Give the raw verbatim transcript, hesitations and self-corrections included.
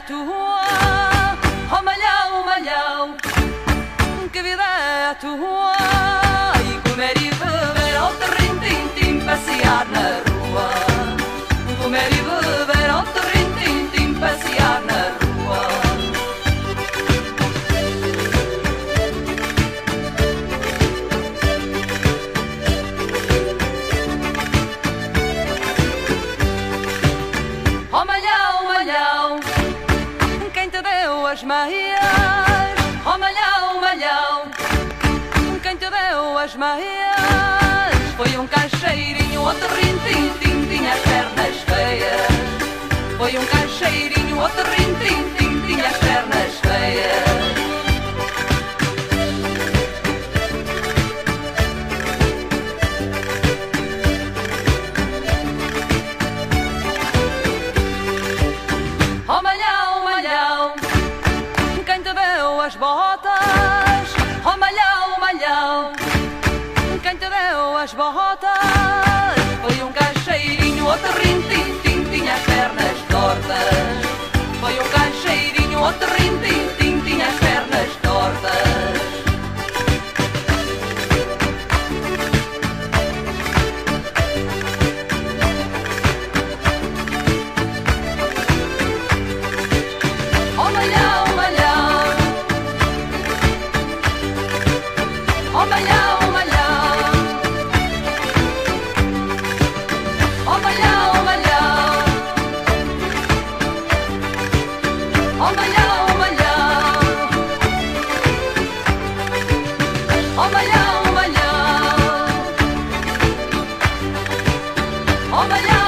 tua, oh malhão, malhão, que vida é a tua? E comer e beber ao terrim, tim, tim, passear na rua. Comer e beber ao terrim, tim, tim, passear na rua. Oh malhão, malhão, quem te deu as meias? Oh malhão, malhão, quem te deu as meias? Foi um caixeirinho, outro rintim, tim, tinha as pernas feias. Foi um caixeirinho, outro rintim, tim, tinha as pernas feias. Oh malhão, malhão, quem te deu as botas? Oh malhão, malhão, quem te deu as botas? Foi um caixeirinho, outro rintim, tim, tinha as pernas tortas. Foi um caixeirinho, outro rintim, tim, tinha as pernas tortas. Oh malhão, malhão, oh malhão, malhão, oh malhão, malhão, oh malhão, malhão, oh malhão, malhão, oh malhão.